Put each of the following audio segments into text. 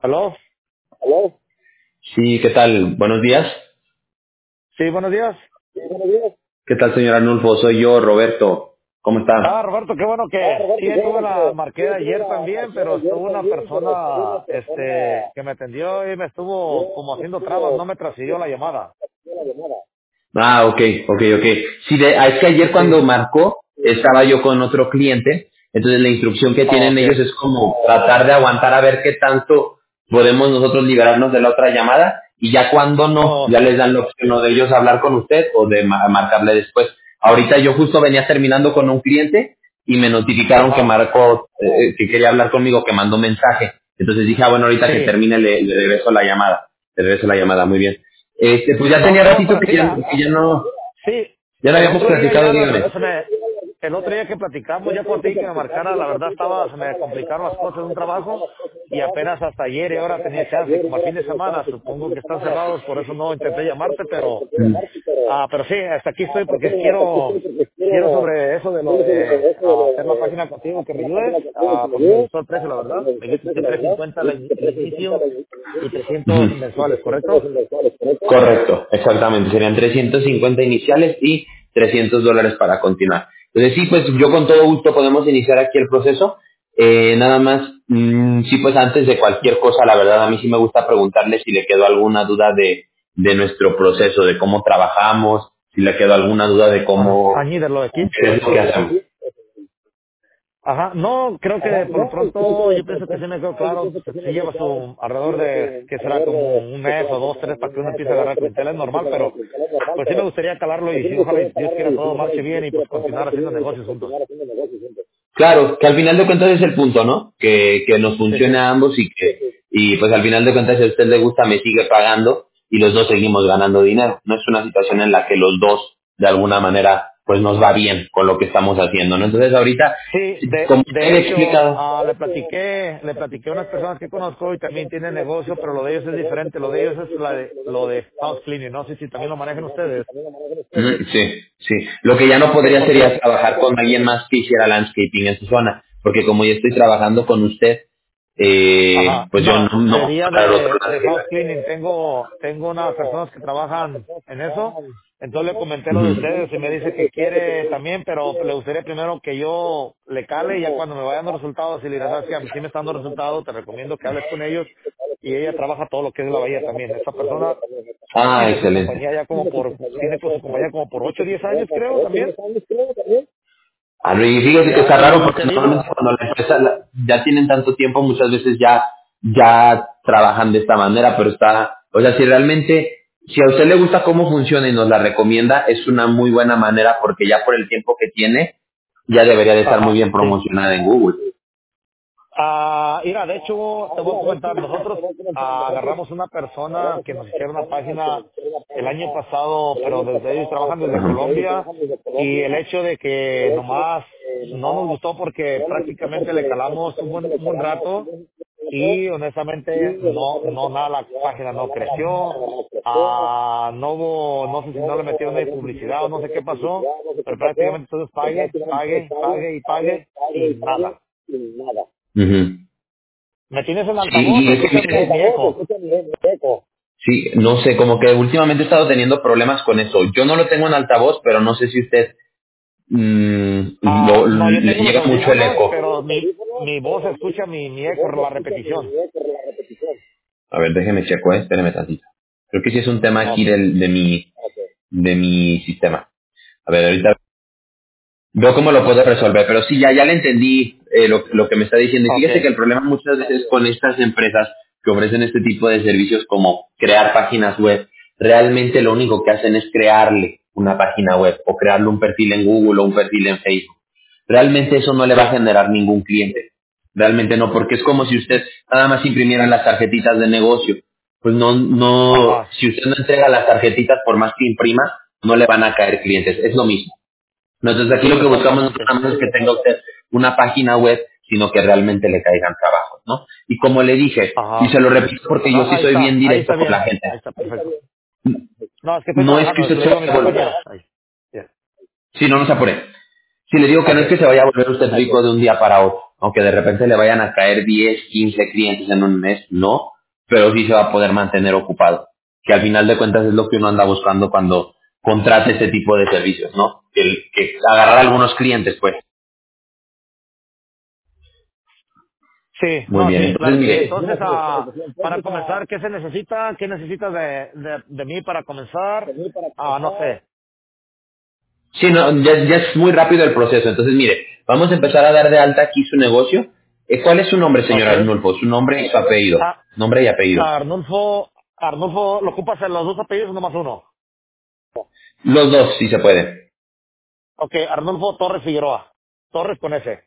¿Aló? ¿Aló? Sí, ¿qué tal? Buenos días. Sí, buenos días. ¿Qué tal, señor Arnulfo? Soy yo, Roberto. ¿Cómo está? Roberto, qué bueno que sí estuve la marqué ayer también, pero estuvo una persona que me atendió y me estuvo como haciendo trabas, no me transfirió la llamada. Ah, ok. Sí, es que ayer cuando Sí. marcó, estaba yo con otro cliente, entonces la instrucción que Oh, tienen ok. ellos es como tratar de aguantar a ver qué tanto podemos nosotros liberarnos de la otra llamada y ya cuando no, Oh, ya les dan la opción o de ellos hablar con usted o de marcarle después. Ahorita yo justo venía terminando con un cliente y me notificaron que ajá. marcó, que quería hablar conmigo, que mandó mensaje. Entonces dije, bueno, ahorita que Sí. termine le regreso la llamada. Le regreso la llamada, muy bien. Pues ya No, tenía no, ratito pero que mira, ya sí, no el habíamos otro día platicado, ya dígame. el otro día que platicamos, ya cuando te dije que me marcara, la verdad se me complicaron las cosas de un trabajo y apenas hasta ayer y ahora tenía chance y como el fin de semana supongo que están cerrados, por eso no intenté llamarte, pero sí, hasta aquí estoy porque quiero sobre eso de lo de hacer la página contigo que me ayudes, porque me gustó el precio, la verdad, me dijiste 350 el inicio y 300 Ujú. mensuales, ¿correcto? Correcto, exactamente. Serían 350 iniciales y $300 para continuar. Entonces sí, pues yo con todo gusto podemos iniciar aquí el proceso. Nada más, sí, pues antes de cualquier cosa, la verdad, a mí sí me gusta preguntarle si le quedó alguna duda de nuestro proceso, de cómo trabajamos, si le quedó alguna duda de cómo, Añídelo aquí. qué es lo que hacemos. Ajá, no, creo que por lo pronto yo pienso que sí me quedó claro, sí lleva su alrededor de, que será como un mes o dos, tres para que uno empiece a agarrar clientela, es normal, pero pues sí me gustaría calarlo y sí, ojalá y Dios quiera todo marche bien y pues continuar haciendo negocios juntos. Claro, que al final de cuentas es el punto, ¿no? Que nos Sí, funcione sí. a ambos y pues al final de cuentas si a usted le gusta me sigue pagando y los dos seguimos ganando dinero. No es una situación en la que los dos de alguna manera pues nos va bien con lo que estamos haciendo, ¿no? Entonces ahorita, Sí, como usted de le he hecho, explicado. le platiqué a unas personas que conozco y también tienen negocio, pero lo de ellos es diferente, lo de ellos es lo de house cleaning, no sé si también lo manejan ustedes. Sí. Lo que ya no podría Porque, sería trabajar con alguien más que hiciera landscaping en su zona, porque como ya estoy trabajando con usted, ajá, pues yo no, no puedo sería traer otro de house landscaper. cleaning. Tengo unas personas que trabajan en eso. Entonces le comenté lo de Ujú. ustedes y me dice que quiere también, pero le gustaría primero que yo le cale y ya cuando me vayan los resultados y le dirás, sabes que a mí sí me están dando resultados, te recomiendo que hables con ellos. Y ella trabaja todo lo que es la bahía también. Esta persona Ah, tiene su excelente. compañía ya tiene con su compañía como por 8 o 10 años creo también. Ah, no, y fíjese que está raro Y porque te digo, normalmente cuando la empresa ya tienen tanto tiempo, muchas veces ya trabajan de esta manera, pero está, o sea, si realmente, si a usted le gusta cómo funciona y nos la recomienda, es una muy buena manera porque ya por el tiempo que tiene, ya debería de estar muy ajá, bien sí. promocionada en Google. Mira, de hecho, te voy a comentar, nosotros agarramos una persona que nos hiciera una página el año pasado, pero desde ellos trabajan desde Ajá. Colombia, y el hecho de que nomás no nos gustó porque prácticamente le calamos un buen rato y honestamente no nada, la página no creció, no sé si no le metieron ahí publicidad o no sé qué pasó, pero prácticamente entonces pague y nada. Ujú. ¿Me tienes en Sí, altavoz y o es que escuchas mi eco? sí, no sé, como que últimamente he estado teniendo problemas con eso. Yo no lo tengo en altavoz, pero no sé si usted No, yo le tengo los llega mucho el audífonos, eco. pero mi voz escucha mi eco, la repetición. A ver, déjeme checo, espéreme tantito. Creo que sí es un tema aquí Ok, de mi sistema. A ver, ahorita veo cómo lo puedo resolver, pero sí, ya le entendí lo que me está diciendo. Y ok. fíjese que el problema muchas veces con estas empresas que ofrecen este tipo de servicios como crear páginas web, realmente lo único que hacen es crearle una página web o crearle un perfil en Google o un perfil en Facebook. Realmente eso no le va a Sí, generar ningún cliente. Realmente no, porque es como si usted nada más imprimiera las tarjetitas de negocio. Pues ajá, si usted no entrega las tarjetitas por más que imprima, no le van a caer clientes. Es lo mismo. No, entonces aquí sí, lo que buscamos no exactamente. nada más es que tenga usted una página web, sino que realmente le caigan trabajos, ¿no? Y como le dije, y Ajá. se lo repito porque No, yo sí soy bien ahí directo está con la bien, gente, ahí está perfecto. No, es que estoy no es que trabajando, usted le se digo a mis vaya a volver, compañeros. Ahí. Yeah. sí, no nos apure. Sí, le digo que no Ok, es que se vaya a volver usted rico de un día para otro, aunque de repente le vayan a caer 10, 15 clientes en un mes, no, pero sí se va a poder mantener ocupado, que al final de cuentas es lo que uno anda buscando cuando contrate este tipo de servicios, ¿no? Que agarrar Ajá. algunos clientes, pues. Sí, Muy no, bien, sí, entonces claro que sí. mire, Entonces, para comenzar, ¿qué se necesita? ¿Qué necesitas de mí para comenzar? No sé. sí, no, ya es muy rápido el proceso, entonces mire, vamos a empezar a dar de alta aquí su negocio. ¿Cuál es su nombre, señor Ok. Arnulfo? Su nombre y su apellido. Ah, Nombre y apellido. Arnulfo, ¿lo ocupas en los dos apellidos o nomás uno? Los dos, si se puede. Ok, Arnulfo Torres Figueroa. Torres con S.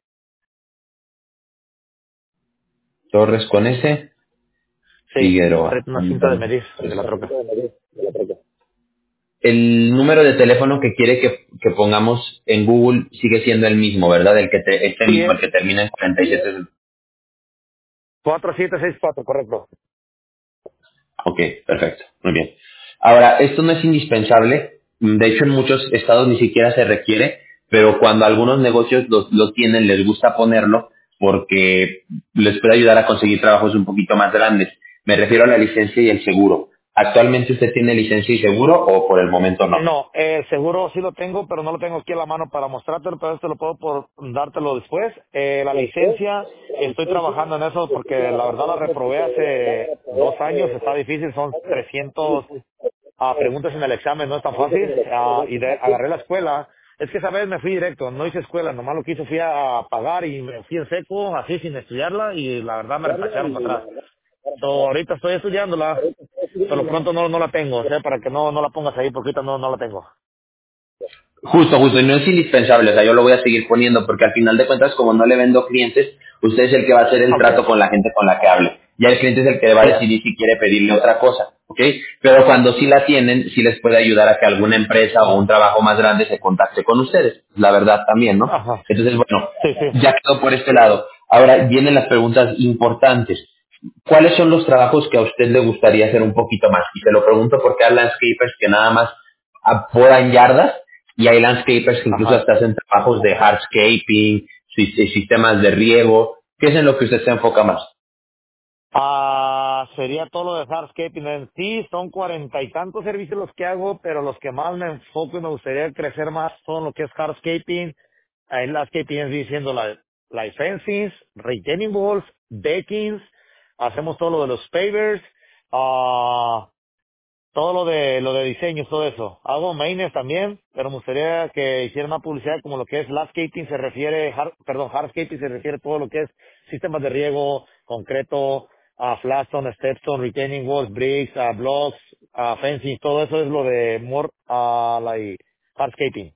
Torres con S, Sí, Figueroa. tráete una cinta de Permítame. medir de la troca. El número de teléfono que quiere que pongamos en Google sigue siendo el mismo, ¿verdad? Este Sí, mismo, el que termina en 47. 4764, correcto. Ok, perfecto, muy bien. Ahora, esto no es indispensable, de hecho en muchos estados ni siquiera se requiere, pero cuando algunos negocios lo tienen, les gusta ponerlo porque les puede ayudar a conseguir trabajos un poquito más grandes. Me refiero a la licencia y el seguro. ¿Actualmente usted tiene licencia y seguro o por el momento no? No, seguro sí lo tengo, pero no lo tengo aquí a la mano para mostrártelo, pero esto lo puedo dártelo después. La licencia, estoy trabajando en eso porque la verdad la reprobé hace 2 años, está difícil, son 300 preguntas en el examen, no es tan fácil. Agarré la escuela. Es que esa vez me fui directo, no hice escuela, nomás lo que hice fui a pagar y me fui en seco, así sin estudiarla, y la verdad me retacharon para atrás. So, ahorita estoy estudiándola, pero pronto no la tengo, o sea, para que no la pongas ahí, porque ahorita no la tengo. Justo, y no es indispensable, o sea, yo lo voy a seguir poniendo porque al final de cuentas, como no le vendo clientes, usted es el que va a hacer el Ok, trato con la gente con la que hable. Ya el cliente es el que va a yes, decidir si quiere pedirle otra cosa, ¿ok? Pero cuando sí la tienen, sí les puede ayudar a que alguna empresa o un trabajo más grande se contacte con ustedes. La verdad también, ¿no? ajá, Entonces, bueno, sí, sí. ya quedó por este lado. Ahora vienen las preguntas importantes. ¿Cuáles son los trabajos que a usted le gustaría hacer un poquito más? Y se lo pregunto porque hay landscapers que nada más podan yardas y hay landscapers que incluso Ajá. hasta hacen trabajos de hardscaping, sistemas de riego. ¿Qué es en lo que usted se enfoca más? Sería todo lo de hardscaping. En sí, son 40 y tantos servicios los que hago, pero los que más me enfoco y me gustaría crecer más son lo que es hardscaping. El landscaping es diciendo la fencing, retaining walls, deckings, hacemos todo lo de los pavers, ah, todo lo de diseño, todo eso. Hago maines también, pero me gustaría que hicieran más publicidad como lo que es landscaping se refiere, hardscaping se refiere a todo lo que es sistemas de riego, concreto, flagstone, stepstone, retaining walls, bricks, blocks, fencing, todo eso es lo de more, like hardscaping.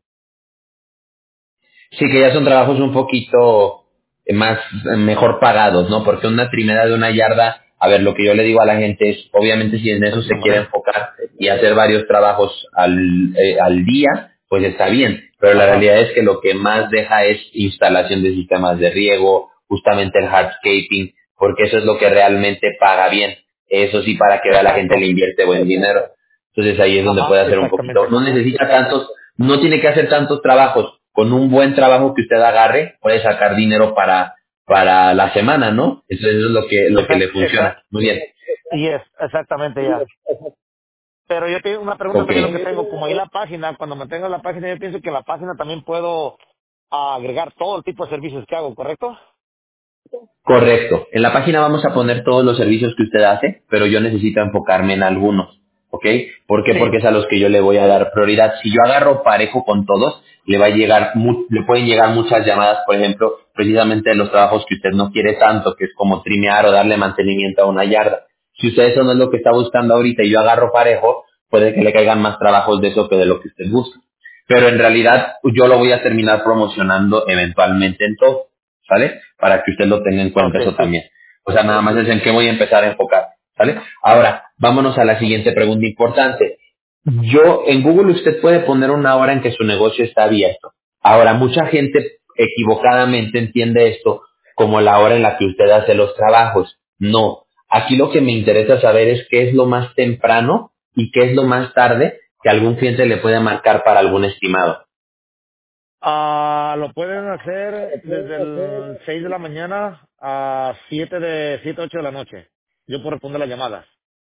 Sí, que ya son trabajos un poquito más, mejor pagados, ¿no? Porque una trimera de una yarda, a ver, lo que yo le digo a la gente es, obviamente si en eso Pues se no quiere mames. enfocar y hacer varios trabajos al día, pues está bien. Pero la Ajá, realidad es que lo que más deja es instalación de sistemas de riego, justamente el hardscaping, porque eso es lo que realmente paga bien. Eso sí, para que vea la gente le exacto. invierte buen dinero. Entonces ahí es donde Ajá, puede hacer un poquito. exactamente. No necesita tantos, no tiene que hacer tantos trabajos. Con un buen trabajo que usted agarre, puede sacar dinero para la semana, ¿no? Eso es lo que le Exacto, funciona. Muy bien. y es, exactamente ya. Pero yo tengo una pregunta Ok. también lo que tengo, como ahí la página, cuando me tenga la página, yo pienso que en la página también puedo agregar todo el tipo de servicios que hago, ¿correcto? Correcto. En la página vamos a poner todos los servicios que usted hace, pero yo necesito enfocarme en algunos, ¿ok? ¿Por qué? Sí. Porque es a los que yo le voy a dar prioridad. Si yo agarro parejo con todos, le va a llegar, le pueden llegar muchas llamadas, por ejemplo, precisamente de los trabajos que usted no quiere tanto, que es como trimear o darle mantenimiento a una yarda. Si usted eso no es lo que está buscando ahorita y yo agarro parejo, puede que le caigan más trabajos de eso que de lo que usted busca. Pero en realidad yo lo voy a terminar promocionando eventualmente en todo. ¿Sale? Para que usted lo tenga en cuenta eso Okay. también. O sea, nada más es en qué voy a empezar a enfocar, ¿sale? Ahora, vámonos a la siguiente pregunta importante. Yo, en Google usted puede poner una hora en que su negocio está abierto. Ahora, mucha gente equivocadamente entiende esto como la hora en la que usted hace los trabajos. No. Aquí lo que me interesa saber es qué es lo más temprano y qué es lo más tarde que algún cliente le puede marcar para algún estimado. Lo pueden hacer desde el 6 de la mañana a 7 8 de la noche. yo puedo responder las llamadas.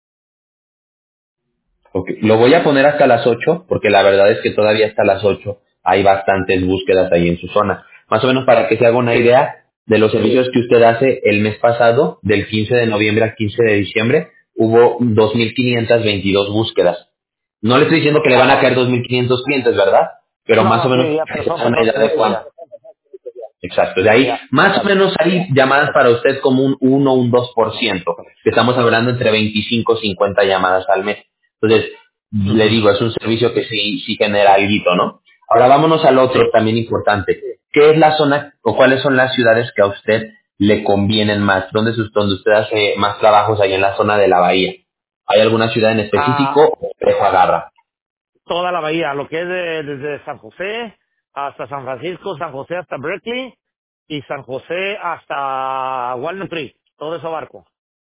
Ok, lo voy a poner hasta las 8 porque la verdad es que todavía hasta las 8 hay bastantes búsquedas ahí en su zona. Más o menos para que se haga una Sí. idea de los servicios que usted hace el mes pasado, del 15 de noviembre al 15 de diciembre, hubo 2.522 búsquedas. No le estoy diciendo que le van a caer 2.500 clientes, ¿verdad? Pero No, más o no, sí, menos ya, para pero que se son haga una idea de servicios cuánto. ya. Exacto. De ahí, Ya. más o menos hay llamadas para usted como un 1 o un 2%, que estamos hablando entre 25 y 50 llamadas al mes. Entonces, le Ujú. digo, es un servicio que sí genera algo, ¿no? Ahora vámonos al Sí. otro también importante. ¿Qué es la zona o cuáles son las ciudades que a usted le convienen más? Donde usted hace más trabajos ahí en la zona de la bahía? ¿Hay alguna ciudad en Ah, específico o dejo agarra? toda la bahía, lo que es desde San José hasta San Francisco, San José hasta Berkeley y San José hasta Walnut Creek, todo eso abarco.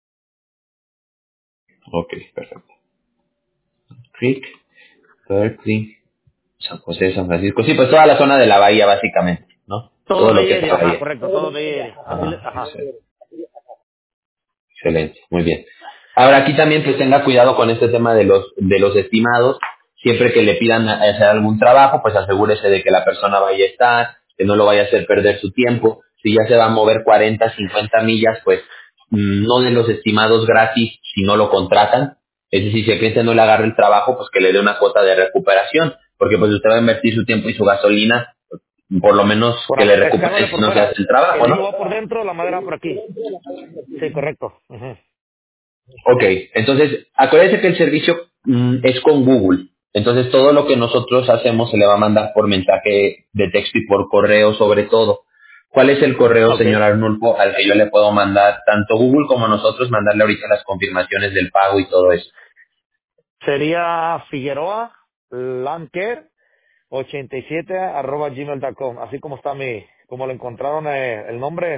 Ok, perfecto. Creek, Berkeley, San José, San Francisco. Sí, pues toda la zona de la bahía, básicamente, ¿no? Todo Todo lo Bay que es Area, la ajá, bahía. correcto, todo Bay Area. Así, Ah, ajá. excelente, muy bien. Ahora aquí también pues tenga cuidado con este tema de los estimados. Siempre que le pidan hacer algún trabajo, pues asegúrese de que la persona vaya a estar, que no lo vaya a hacer perder su tiempo. Si ya se va a mover 40, 50 millas, pues no de los estimados gratis si no lo contratan. Es decir, si el cliente no le agarra el trabajo, pues que le dé una cuota de recuperación, porque pues usted va a invertir su tiempo y su gasolina, por lo menos que le Escárvale recupere si por no se fuera. hace el trabajo, El ¿no? hilo va por dentro, la madera va por aquí. Sí, correcto. Ujú. Ok, entonces acuérdese que el servicio es con Google. Entonces todo lo que nosotros hacemos se le va a mandar por mensaje de texto y por correo sobre todo. ¿Cuál es el correo, Ok. señor Arnulfo, al que yo le puedo mandar, tanto Google como nosotros, mandarle ahorita las confirmaciones del pago y todo eso? Sería Figueroa Lanker 87 @gmail.com, así como está como lo encontraron el nombre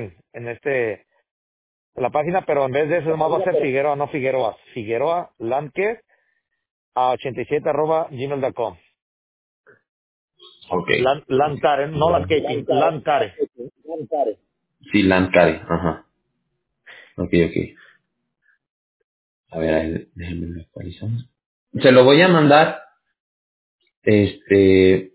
en la página, pero en vez de eso nomás va a ser Figueroa, no Figueroa. Figueroa Lanker a 87 @gmail.com. Ok. Lancare, no landscaping, Lancare. Sí, Lancare, ajá. Ok, ok. A ver, ahí, déjenme actualizar. Se lo voy a mandar, este,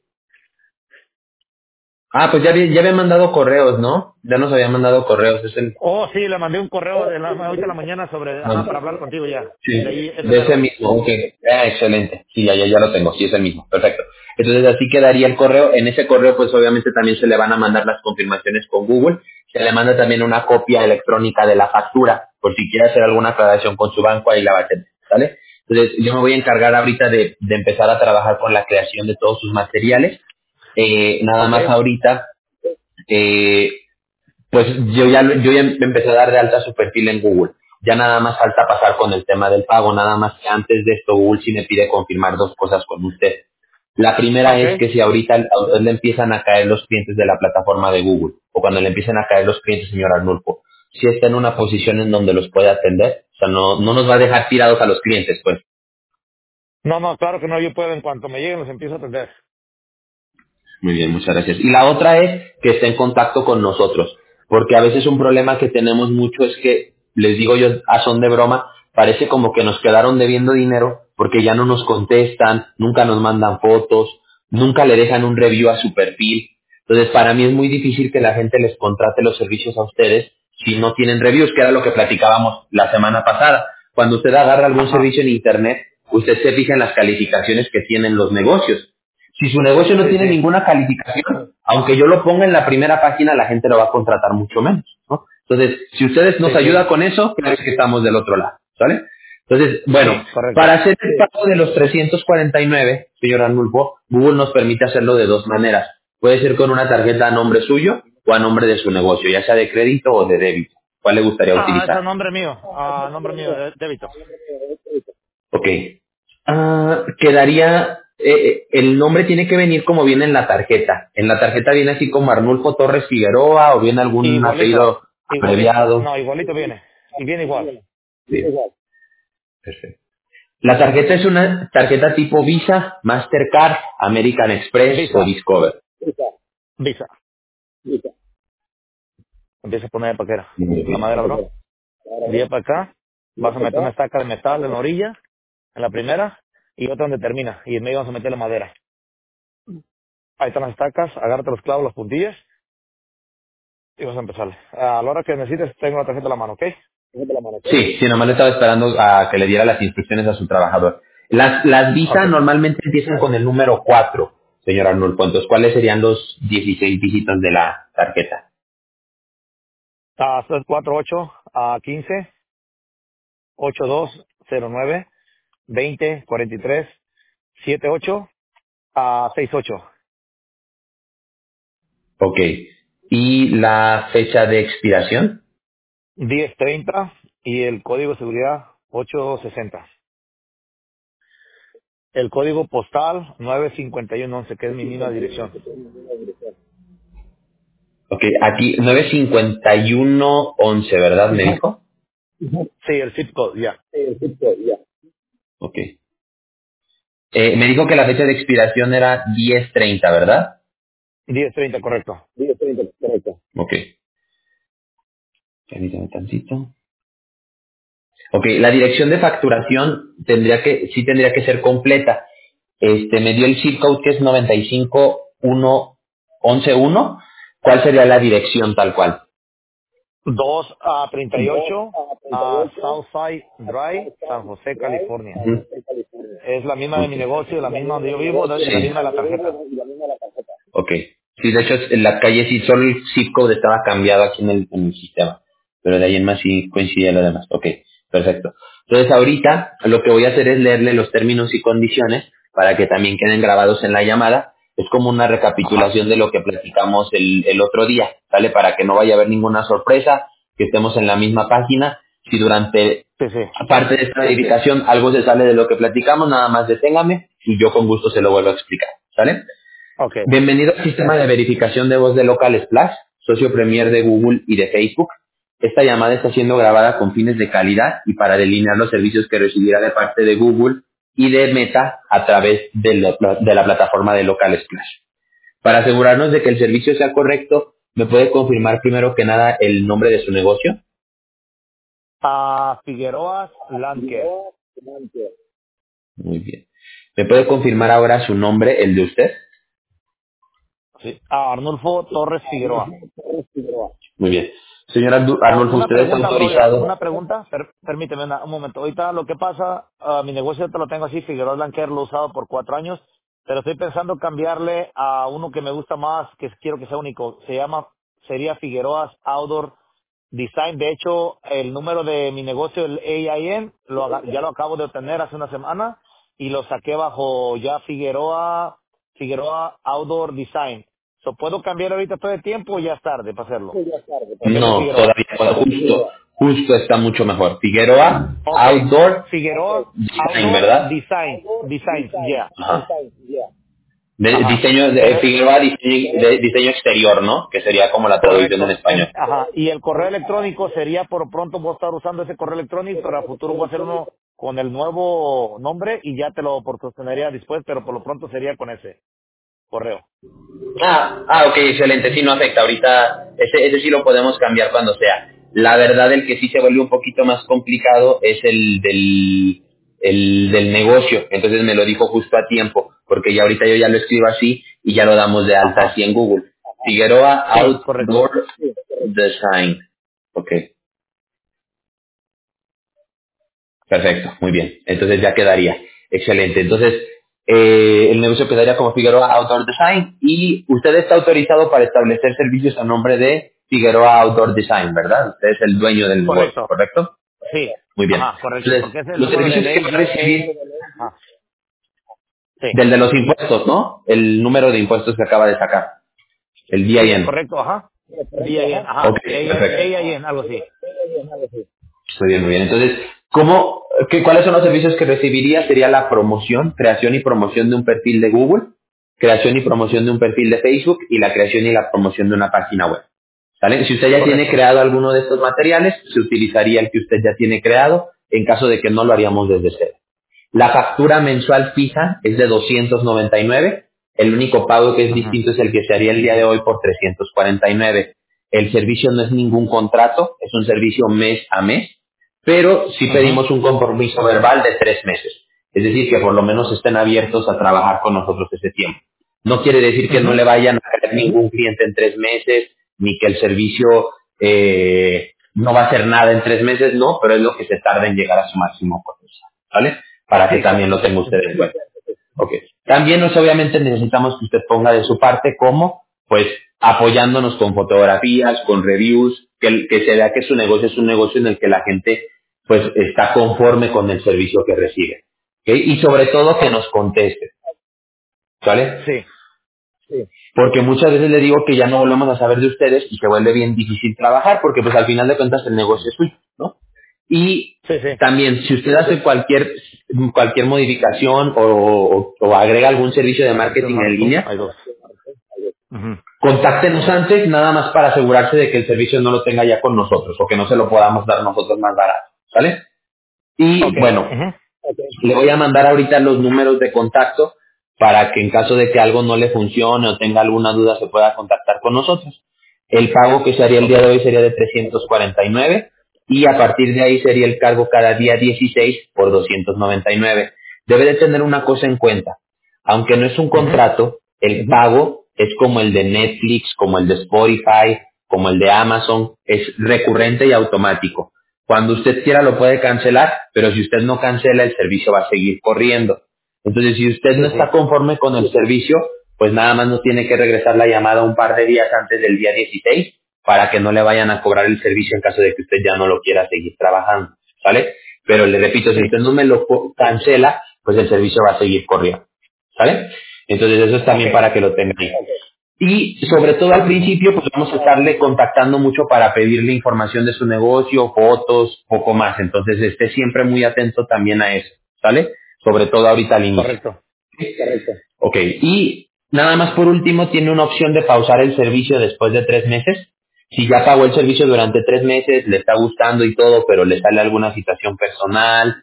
pues ya había mandado correos, ¿no? Ya nos había mandado correos, es el, Oh, sí, le mandé un correo ahorita en la mañana sobre, ajá, para hablar contigo ya. sí, De ahí, ese de ese mero. mismo, ok. Excelente. Sí, ya lo tengo, sí, es el mismo. Perfecto. Entonces así quedaría el correo. En ese correo, pues obviamente también se le van a mandar las confirmaciones con Google. Se le manda también una copia electrónica de la factura, por si quiere hacer alguna aclaración con su banco, ahí la va a tener, ¿vale? Entonces yo me voy a encargar ahorita de empezar a trabajar con la creación de todos sus materiales. Nada Ok, más ahorita, eh, pues yo ya empecé a dar de alta su perfil en Google. Ya nada más falta pasar con el tema del pago, nada más que antes de esto Google sí me pide confirmar dos cosas con usted. La primera ok. es que si ahorita a usted le empiezan a caer los clientes de la plataforma de Google, o cuando le empiecen a caer los clientes, señor Arnulfo, si está en una posición en donde los puede atender, o sea, no nos va a dejar tirados a los clientes, pues. No, no, claro que no, yo puedo, en cuanto me lleguen los empiezo a atender. Muy bien, muchas gracias. Y la otra es que esté en contacto con nosotros, porque a veces un problema que tenemos mucho es que, les digo yo a son de broma, parece como que nos quedaron debiendo dinero porque ya no nos contestan, nunca nos mandan fotos, nunca le dejan un review a su perfil. Entonces, para mí es muy difícil que la gente les contrate los servicios a ustedes si no tienen reviews, que era lo que platicábamos la semana pasada. Cuando usted agarra algún Ajá. servicio en Internet, usted se fija en las calificaciones que tienen los negocios. Si su negocio no Sí, tiene sí. ninguna calificación, aunque yo lo ponga en la primera página, la gente lo va a contratar mucho menos, ¿no? Entonces, si ustedes nos Sí, sí. ayudan con eso, creo que estamos del otro lado, ¿sale? Entonces, bueno, Sí, correcto. para hacer el pago de los 349, señor Arnulfo, Google nos permite hacerlo de dos maneras. Puede ser con una tarjeta a nombre suyo o a nombre de su negocio, ya sea de crédito o de débito. ¿Cuál le gustaría Es a utilizar? nombre mío, débito. Ok. Quedaría, el nombre tiene que venir como viene en la tarjeta. En la tarjeta viene así como Arnulfo Torres Figueroa o viene algún Igualito, apellido abreviado. no, igualito viene. Y viene igual. Sí, perfecto. La tarjeta es una tarjeta tipo Visa, Mastercard, American Express o Visa, Discover. Visa. Empieza a poner para acá. Muy La bien. madera, bro. 10 para acá. vas a meter una estaca de metal en la orilla, en la primera, y otra donde termina, y en medio vas a meter la madera. Ahí están las estacas, agárrate los clavos, las puntillas, y vas a empezar. A la hora que necesites, tengo la tarjeta en la mano, ¿ok? Sí, sí, nomás le estaba esperando a que le diera las instrucciones a su trabajador. Las Ok. visas normalmente empiezan con el número 4, señor Arnulfo. Entonces, ¿cuáles serían los 16 dígitos de la tarjeta? 48 a 15 8209 20 43 78 a 68 Ok. ¿Y la fecha de expiración? 1030 y el código de seguridad 860. El código postal 95111, que es mi misma dirección. Ok, aquí 95111, ¿verdad? Me dijo. Sí, el zip code, ya. Ok. Me dijo que la fecha de expiración era 1030, ¿verdad? 1030, correcto. Ok. Permítame tantito. Ok, la dirección de facturación sí tendría que ser completa. Me dio el zip code que es 95111. ¿Cuál sería la dirección tal cual? 2 a 38 a Southside Drive, San José, California. Ujú. Es la misma de Ok. mi negocio, la misma donde yo vivo y la Sí. misma de la tarjeta. Ok. Sí, de hecho, en la calle sí, solo el zip code estaba cambiado aquí en el sistema. Pero de ahí en más sí coincidía lo demás. Ok, perfecto. Entonces ahorita lo que voy a hacer es leerle los términos y condiciones para que también queden grabados en la llamada. Es como una Ajá. recapitulación de lo que platicamos el otro día, ¿vale? Para que no vaya a haber ninguna sorpresa, que estemos en la misma página. Si durante Sí, sí. parte de esta verificación algo se sale de lo que platicamos, nada más deténgame y yo con gusto se lo vuelvo a explicar, ¿sale? Ok. Bienvenido al sistema de verificación de voz de Local Splash, socio premier de Google y de Facebook. Esta llamada está siendo grabada con fines de calidad y para delinear los servicios que recibirá de parte de Google y de Meta a través de la plataforma de Local Splash. Para asegurarnos de que el servicio sea correcto, ¿me puede confirmar primero que nada el nombre de su negocio? A Figueroa's Land Care. Muy bien. ¿Me puede confirmar ahora su nombre, el de usted? Sí. A Arnulfo Torres Figueroa. Muy bien. Señor Arnulfo, Una ¿usted está pregunta, brother, autorizado? una pregunta. Permíteme un momento. Ahorita lo que pasa, mi negocio ahorita lo tengo así, Figueroa Blanquer, lo he usado por 4 años, pero estoy pensando cambiarle a uno que me gusta más, que quiero que sea único. Sería Figueroa's Outdoor Design. De hecho, el número de mi negocio, el AIN, ya lo acabo de obtener hace una semana y lo saqué bajo ya Figueroa Outdoor Design. ¿Puedo cambiar ahorita todo el tiempo o ya es tarde para hacerlo? En vez de No, Figueroa. todavía no, justo está mucho mejor. Figueroa Ok. Outdoor Figueroa Design, Outdoor ¿verdad? Design. Design, ya. Ajá. Ajá. Diseño de Eh, Figueroa diseño exterior, ¿no? Que sería como la traducción en correcto. español. Ajá. Y el correo electrónico sería, por pronto voy a estar usando ese correo electrónico, pero a futuro voy a hacer uno con el nuevo nombre y ya te lo proporcionaría después, pero por lo pronto sería con ese correo. Ok, excelente, sí, no afecta. Ahorita, ese sí lo podemos cambiar cuando sea. La verdad, el que sí se vuelve un poquito más complicado es el del negocio. Entonces me lo dijo justo a tiempo, porque ya ahorita yo ya lo escribo así y ya lo damos de alta Ajá. así en Google. Figueroa Sí, correcto. Outdoor Design. Ok, perfecto, muy bien. Entonces ya quedaría. Excelente. Entonces, el negocio quedaría como Figueroa Outdoor Design y usted está autorizado para establecer servicios a nombre de Figueroa Outdoor Design, ¿verdad? Usted es el dueño del negocio, Correcto. ¿correcto? Sí. Muy bien. Ajá, correcto. Entonces, Porque es el los número servicios del que va a AGA. recibir Ajá. Sí. del de los impuestos, ¿no? El número de impuestos que acaba de sacar, el Sí, es DIN. correcto, ajá. DIN, Ok, ajá. perfecto. AIN, algo así. Muy bien, muy bien. Entonces, ¿cuáles son los servicios que recibiría? Sería la promoción, creación y promoción de un perfil de Google, creación y promoción de un perfil de Facebook y la creación y la promoción de una página web. ¿Vale? Si usted ya tiene Correcto. creado alguno de estos materiales, se utilizaría el que usted ya tiene creado. En caso de que no, lo haríamos desde cero. La factura mensual fija es de 299. El único pago que es Ajá. distinto es el que se haría el día de hoy por 349. El servicio no es ningún contrato, es un servicio mes a mes. pero sí Ajá. pedimos un compromiso verbal de 3 meses. Es decir, que por lo menos estén abiertos a trabajar con nosotros ese tiempo. No quiere decir que no le Ajá. vayan a caer ningún cliente en 3 meses, ni que el servicio no va a hacer nada en 3 meses, no, pero es lo que se tarda en llegar a su máximo potencial, ¿vale? Para que Sí, también lo correcto. tenga usted en cuenta. Ok. También obviamente necesitamos que usted ponga de su parte como, pues, apoyándonos con fotografías, con reviews, que se vea que su negocio es un negocio en el que la gente, pues, está conforme con el servicio que recibe. ¿Ok? Y sobre todo que nos conteste, ¿vale? Sí. Porque muchas veces le digo que ya no volvemos a saber de ustedes y se vuelve bien difícil trabajar porque pues al final de cuentas el negocio es suyo, ¿no? Y Sí, sí. también si usted hace cualquier modificación o agrega algún servicio de Marketing marketing en Marzo, línea, hay dos. Ujú. contáctenos antes nada más para asegurarse de que el servicio no lo tenga ya con nosotros o que no se lo podamos dar nosotros más barato, ¿vale? Y Ok. bueno, Ujú. le voy a mandar ahorita los números de contacto para que en caso de que algo no le funcione o tenga alguna duda se pueda contactar con nosotros. El pago que se haría el Ok. día de hoy sería de 349 y a partir de ahí sería el cargo cada día 16 por 299. Debe de tener una cosa en cuenta. Aunque no es un Ujú. contrato, el pago es como el de Netflix, como el de Spotify, como el de Amazon, es recurrente y automático. Cuando usted quiera lo puede cancelar, pero si usted no cancela, el servicio va a seguir corriendo. Entonces, si usted no Sí, está sí. conforme con el servicio, pues nada más nos tiene que regresar la llamada un par de días antes del día 16 para que no le vayan a cobrar el servicio en caso de que usted ya no lo quiera seguir trabajando, ¿sale? Pero le repito, si Sí. usted no me lo cancela, pues el servicio va a seguir corriendo, ¿sale? Entonces, eso es Ok. también para que lo tenga ahí. Y sobre todo al principio, pues vamos a estarle contactando mucho para pedirle información de su negocio, fotos, poco más. Entonces esté siempre muy atento también a eso, ¿sale? Sobre todo ahorita al inicio. Correcto. Ok, y nada más por último, tiene una opción de pausar el servicio después de 3 meses. Si ya pagó el servicio durante 3 meses, le está gustando y todo, pero le sale alguna situación personal,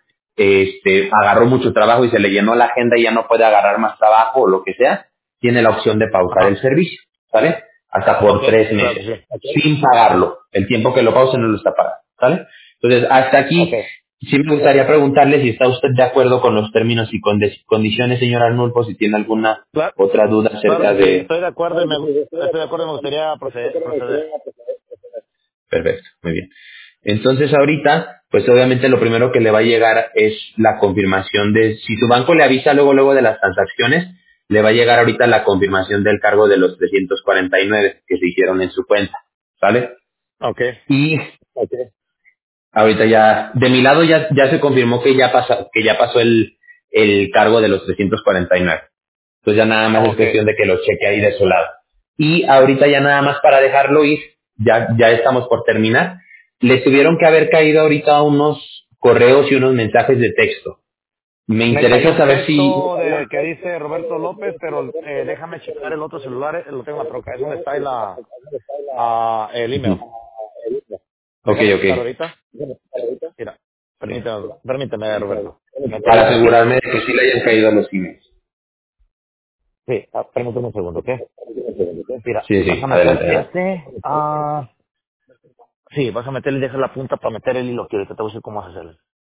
agarró mucho trabajo y se le llenó la agenda y ya no puede agarrar más trabajo o lo que sea, tiene la opción de pausar el Ajá. servicio, ¿sale? Hasta Ok. por tres Claro que meses, sí. sin pagarlo. El tiempo que lo pause no lo está pagando, ¿sale? Entonces, hasta Ok. aquí sí me gustaría preguntarle si está usted de acuerdo con los términos y condiciones, señor Arnulfo, si tiene alguna Claro, otra duda claro acerca que sí. de... Estoy de acuerdo y estoy de acuerdo y me gustaría proceder. Perfecto, muy bien. Entonces ahorita, pues obviamente lo primero que le va a llegar es la confirmación de, si su banco le avisa luego de las transacciones, le va a llegar ahorita la confirmación del cargo de los 349 que se hicieron en su cuenta, ¿vale? Ok. Y ahorita ya, de mi lado ya se confirmó que ya pasó el cargo de los 349. Entonces ya nada más es Ok. cuestión de que lo cheque ahí de su lado. Y ahorita ya nada más para dejarlo ir, ya estamos por terminar. Le tuvieron que haber caído ahorita unos correos y unos mensajes de texto. Me Me cayó interesa un saber si... texto de que dice Roberto López, pero déjame checar el otro celular, lo tengo en la troca. Es donde está el email. Ok, Déjame checar ok. ahorita. Mira, permíteme, Roberto. Para Métele. asegurarme de que sí le hayan caído los emails. Sí, permíteme un segundo, ¿ok? Mira, Sí, vas sí, a meter adelante, adelante. sí, vas a meterle y dejar la punta para meter el hilo, que ahorita te voy a decir cómo vas a hacerlo.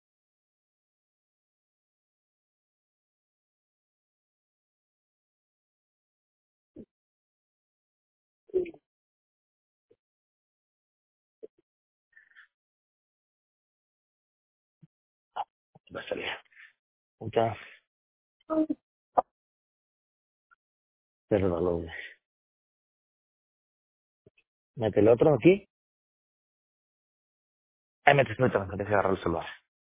Va a salir. Punta, cerralo. Métele otro aquí. Ahí metes, déjame agarrar el celular.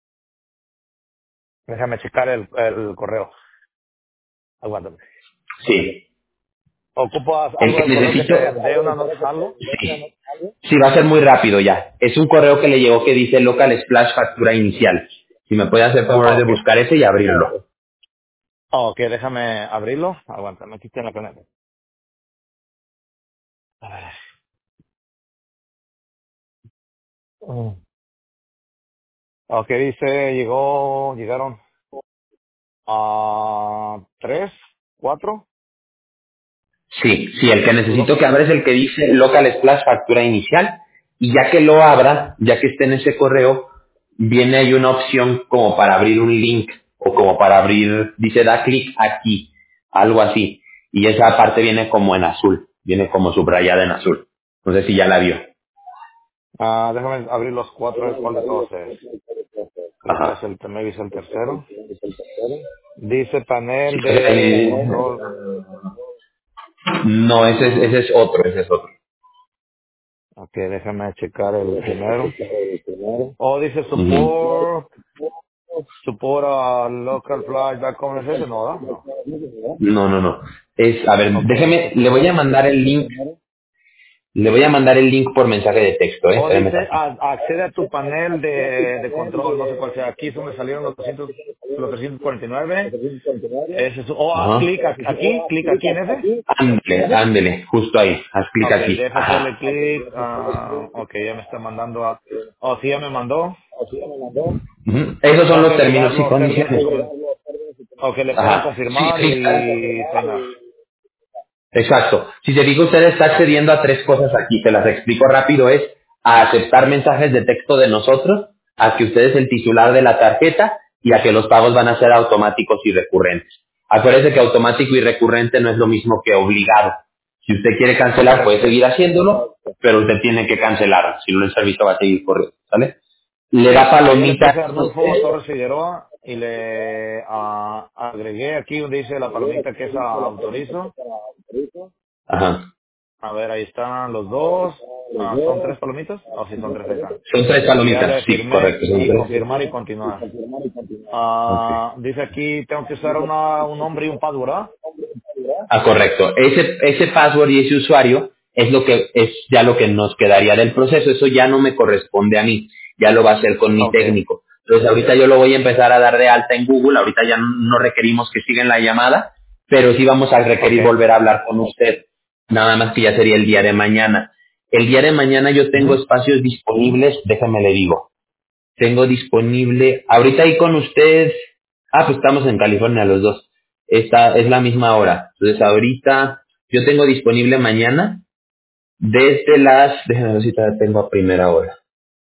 Déjame checar el correo. Aguántame. Sí. ¿Ocupas El algo que del correo que te necesito... dé una nota, algo? Sí. Sí, va a ser muy rápido ya. Es un correo que le llegó que dice local splash factura inicial. Si me puede hacer favor de Ok. buscar ese y abrirlo. Ok, déjame abrirlo. Aguántame, aquí está en la caneta. A ver. Mm. Ok, dice, llegaron a 3, 4. Sí, sí, el que necesito que abra es el que dice local splash factura inicial. Y ya que lo abra, ya que esté en ese correo, viene ahí una opción como para abrir un link o como para abrir, dice da clic aquí, algo así. Y esa parte viene como en azul, viene como subrayada en azul. No sé si ya la vio. Déjame abrir los cuatro, a ver cuál de todos es. Creo que es Ajá. el primero y es el tercero. Dice Sí, panel creo que de hay control. no, ese es otro, ese es otro. Ok, déjame checar el primero. Oh, dice Ujú. support a local flash.com. ¿Es ese? No, ¿verdad? No. No, no, no. Es, a ver, Ok. déjeme, le voy a mandar el link por mensaje de texto, O espérame dice, tantito. accede a tu panel de control, no sé cuál sea. Aquí es donde salieron los 349. Ese es, haz Ajá. clic aquí en ese. Ándele, ándele, justo ahí, haz clic Ok, aquí. deja hacerle Ajá. clic. Ok, ya me está mandando a... Oh, sí, ya me mandó. Ujú. Esos son Tengo que los agregar términos y los términos y condiciones. con... Ok, le pongo Ajá. Sí, confirmar sí, y signar. exacto. Si se fija, usted está accediendo a tres cosas aquí. Te las explico rápido. Es a aceptar mensajes de texto de nosotros, a que usted es el titular de la tarjeta y a que los pagos van a ser automáticos y recurrentes. Acuérdese que automático y recurrente no es lo mismo que obligado. Si usted quiere Ok. cancelar, puede seguir haciéndolo, pero usted tiene que cancelar. Si no, el servicio va a seguir corriendo. ¿Sale? Le da Yo le palomita puse a a Arnulfo usted. Torres Figueroa y le agregué aquí donde dice la palomita que es autorizo. Ajá. A ver, ahí están los dos. ¿Son tres palomitas? Oh, sí, son tres, ahí están. Son tres Y ya palomitas. le Sí, firmé correcto. Son y tres. confirmar y continuar. Ok. Dice aquí, tengo que usar un nombre y un password, ¿verdad? Ah, correcto. Ese password y ese usuario es lo que es ya lo que nos quedaría del proceso. Eso ya no me corresponde a mí. Ya lo va a hacer con mi Ok, técnico. Entonces ahorita yo lo voy a empezar a dar de alta en Google. Ahorita ya no requerimos que sigan la llamada, pero sí vamos a ok. requerir volver a hablar con usted. Nada más que ya sería el día de mañana. El día de mañana yo tengo Ujú. espacios disponibles. Déjame le digo. Tengo disponible, ahorita ahí con usted, pues estamos en California los dos. Esta es la misma hora. Entonces ahorita yo tengo disponible mañana desde déjame ver si todavía tengo a primera hora.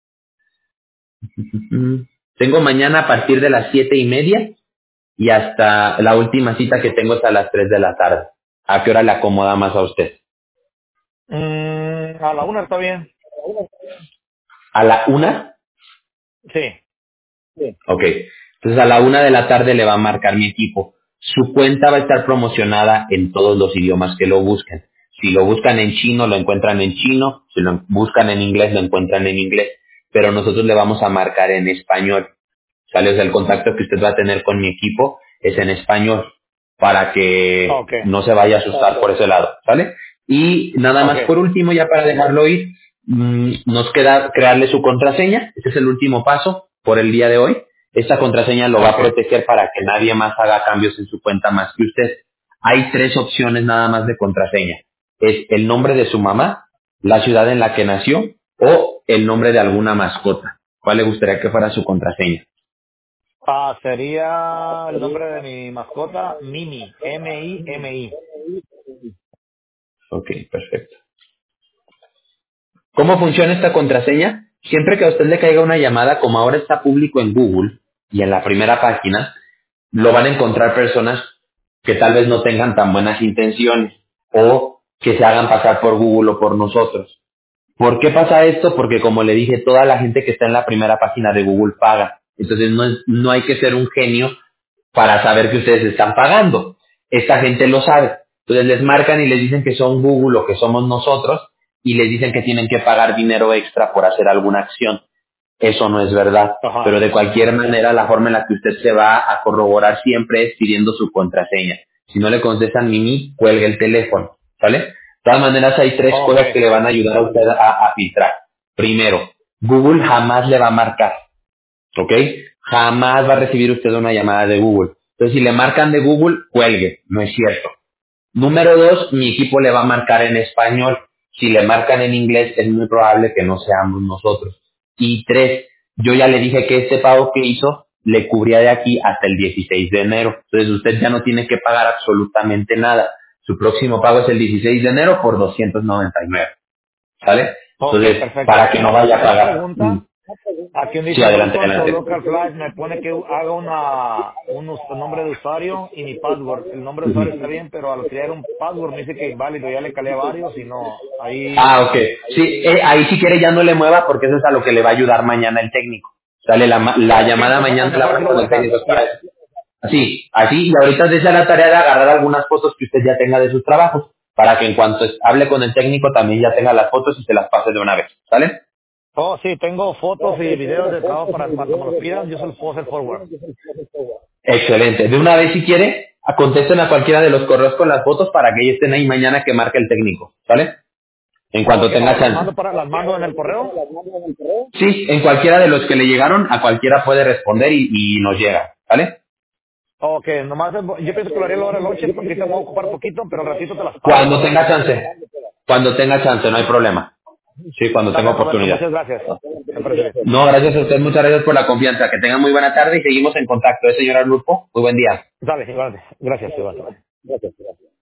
Mm, Tengo mañana a partir de las 7:30 y hasta la última cita que tengo es a las 3 de la tarde. ¿A qué hora le acomoda más a usted? A la una está bien. ¿A la 1? Sí. Ok. Entonces a la 1 de la tarde le va a marcar mi equipo. Su cuenta va a estar promocionada en todos los idiomas que lo busquen. Si lo buscan en chino, lo encuentran en chino. Si lo buscan en inglés, lo encuentran en inglés. Pero nosotros le vamos a marcar en español. ¿Sale? O sea, el contacto que usted va a tener con mi equipo es en español para que Ok, no se vaya a asustar por ese lado. ¿Sale? Y nada ok, más por último, ya para dejarlo ir, nos queda crearle su contraseña. Este es el último paso por el día de hoy. Esta contraseña lo va a ok. proteger para que nadie más haga cambios en su cuenta más que usted. Hay tres opciones nada más de contraseña. Es el nombre de su mamá, la ciudad en la que nació o el nombre de alguna mascota. ¿Cuál le gustaría que fuera su contraseña? Sería el nombre de mi mascota, Mimi. M-I-M-I. Ok, perfecto. ¿Cómo funciona esta contraseña? Siempre que a usted le caiga una llamada, como ahora está público en Google y en la primera página, lo van a encontrar personas que tal vez no tengan tan buenas intenciones o que se hagan pasar por Google o por nosotros. ¿Por qué pasa esto? Porque como le dije, toda la gente que está en la primera página de Google paga. Entonces no hay que ser un genio para saber que ustedes están pagando. Esta gente lo sabe. Entonces les marcan y les dicen que son Google o que somos nosotros y les dicen que tienen que pagar dinero extra por hacer alguna acción. Eso no es verdad. Pero Ajá. de cualquier manera, la forma en la que usted se va a corroborar siempre es pidiendo su contraseña. Si no le contestan Mimi, cuelgue el teléfono. ¿Vale? De todas maneras, hay tres Ok. cosas que le van a ayudar a usted a filtrar. Primero, Google jamás le va a marcar. ¿Ok? Jamás va a recibir usted una llamada de Google. Entonces, si le marcan de Google, cuelgue. No es cierto. Número dos, mi equipo le va a marcar en español. Si le marcan en inglés, es muy probable que no seamos nosotros. Y tres, yo ya le dije que este pago que hizo le cubría de aquí hasta el 16 de enero. Entonces usted ya no tiene que pagar absolutamente nada. Su próximo pago es el 16 de enero por 299. ¿Sale? Ok, Entonces, perfecto. para que no vaya a Una pagar. pregunta. Aquí Sí, dice adelante, Welcome to adelante. Local Flight, me pone que haga un nombre de usuario y mi password. El nombre de usuario Ujú. está bien, pero al crear un password me dice que inválido, ya le calé a varios y no, ahí, Ah, ok. Sí, ahí si quiere ya no le mueva porque eso es a lo que le va a ayudar mañana el técnico. Sale la oh, sí, llamada mañana la mejor así hora lo con voy a el técnico dejar, es para ya. eso. Así, y ahorita desea la tarea de agarrar algunas fotos que usted ya tenga de sus trabajos, para que en cuanto hable con el técnico también ya tenga las fotos y se las pase de una vez, ¿sale? Oh, sí, tengo fotos y videos de trabajo para cuando me los pidan, yo se los puedo hacer forward. Excelente. De una vez si quiere, contesten a cualquiera de los correos con las fotos para que ellos estén ahí mañana que marque el técnico, ¿vale? En cuanto Ok, tenga chance. las mando en el correo. Sí, en cualquiera de los que le llegaron, a cualquiera puede responder y nos llega, ¿vale? Ok, nomás, yo pienso que lo haré a la hora del lunch porque ahorita me voy a ocupar poquito, pero al ratito te las paso Cuando para tenga que... chance. Cuando tenga chance, no hay problema. Sí, cuando tenga Dale, Roberto, oportunidad. muchas gracias. Me parece bien. No, gracias a usted, muchas gracias por la confianza. Que tenga muy buena tarde y seguimos en contacto. Señor Arnulfo, muy buen día. Dale, igual, gracias, Iván.